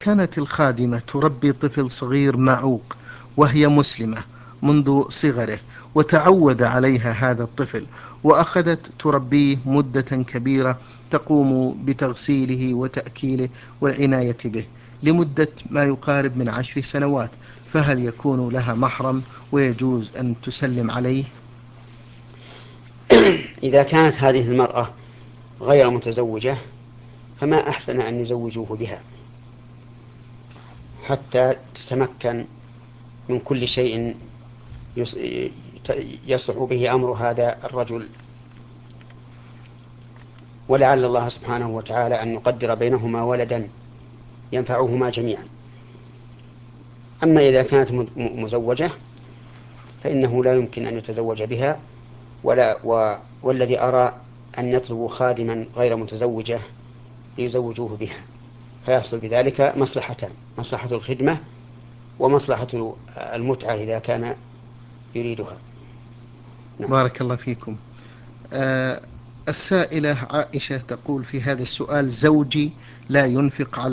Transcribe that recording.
كانت الخادمة تربي طفل صغير معوق وهي مسلمة منذ صغره، وتعود عليها هذا الطفل، وأخذت تربيه مدة كبيرة، تقوم بتغسيله وتأكيله والعناية به لمدة ما يقارب من 10 سنوات، فهل يكون لها محرم ويجوز أن تسلم عليه؟ إذا كانت هذه المرأة غير متزوجة فما أحسن أن يزوجوه بها حتى تتمكن من كل شيء يصلح به أمر هذا الرجل، ولعل الله سبحانه وتعالى أن يقدر بينهما ولدا ينفعهما جميعا. أما إذا كانت مزوجة فإنه لا يمكن أن يتزوج بها، والذي أرى أن يطلبوا خادما غير متزوجة ليزوجوه بها، فيحصل بذلك مصلحتان: مصلحة الخدمة ومصلحة المتعة إذا كان يريدها. نعم. بارك الله فيكم. السائلة عائشة تقول في هذا السؤال: زوجي لا ينفق على